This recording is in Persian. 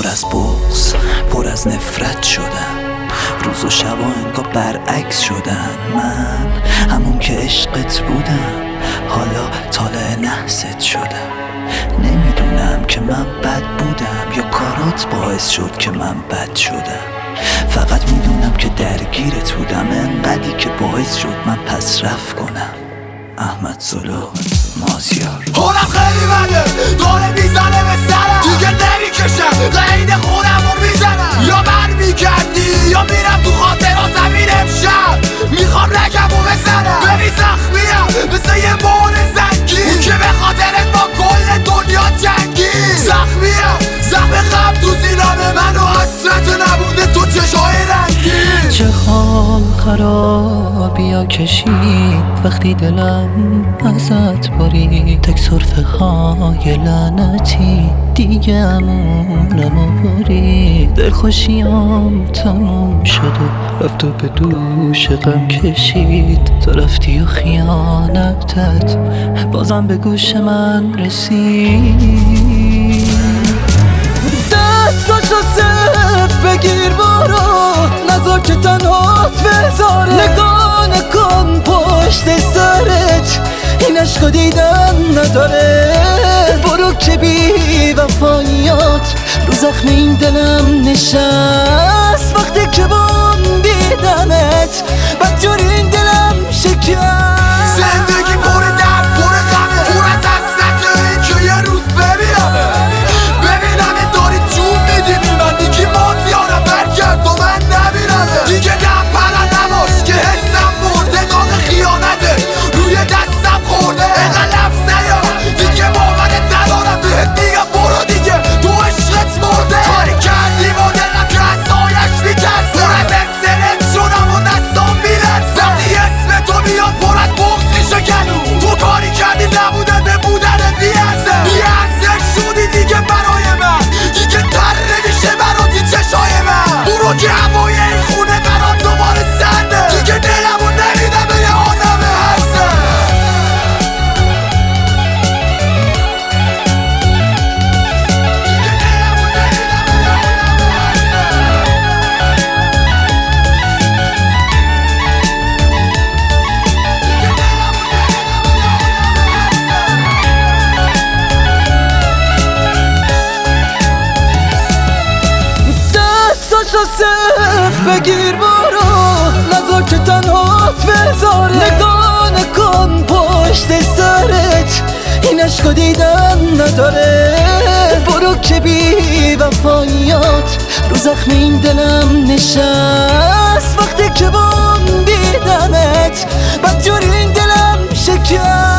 پر از بغض، پر از نفرت شدم. روز و شب انگار برعکس شدن. من همون که عشقت بودم حالا طالع نحست شدم. نمیدونم که من بد بودم یا کارات باعث شد که من بد شدم. فقط میدونم که درگیرت بودم انقدری که باعث شد من پس رفت کنم. احمد زلو، مازیار. حالم خیلی بده، داره میزنه به سرم، دیگه نمیکشم قید خونمو میزنم. یا بر میگردی یا میرم تو خاطراتم. این امشب میخوام رگمو بزنم. ببین زخمیم مثل یه بار زنگی، اون که به خاطرت با کل دنیا جنگی. زخمیم زخم غم تو زینانه من و حسرت نبوده تو چشای رنگی. چه حال خرابیا کشید وقتی دلم ازت برید. تک صرفه های لعنتی دیگه امونمو برید. دلخوشیام تموم شد و رفت و به دوش غم کشید. تو رفتی و خیانتت بازم به گوش من رسید. دستاشو صرف بگیر برو، نذار که تنهات بذاره. نگاه نکن پشت سرت، این عشقو دیدن نداره. برو که بی وفایات رو زخم این دلم نشست. وقتی که بام دیدنت بدجوری این دلم شکست. زندگی پر درد، پر غمه، پر از حسرته. این که یه روز ببینم داری جون میدی بی من. دیگه مازیارم برگرد و من نبینمه. دیگه دم پرن نباش که حسم مرده. داغ خیانته روی دستم خورده. اینقدر لفظ نیا دیگه باورت ندارم. بهت میگم برو دیگه تو عشقت مرده. کاری کردی با دلم که از سایش میترسه. پر از استرس شدم و دستام میلرزه. وقتی اسم تو میاد پر از بغض میشه گلو. تو کاری کردی نبوده به بودنت بیارزه. بیارزه شدی دیگه برای من. دیگه تر نمیشه براتی چشای من. برو که هوای این خونه برام دوباره سرده. دیگه دلمو نمیده به یه آدم هرزه. دستاشو صرف بگیر برو، نذار که تنهات بذاره. نگاه نکن پشت سرت، این عشقو دیدن نداره. برو که بی وفایات رو زخم این دلم نشست. وقتی که بام دیدنت بدجوری این دلم شکست.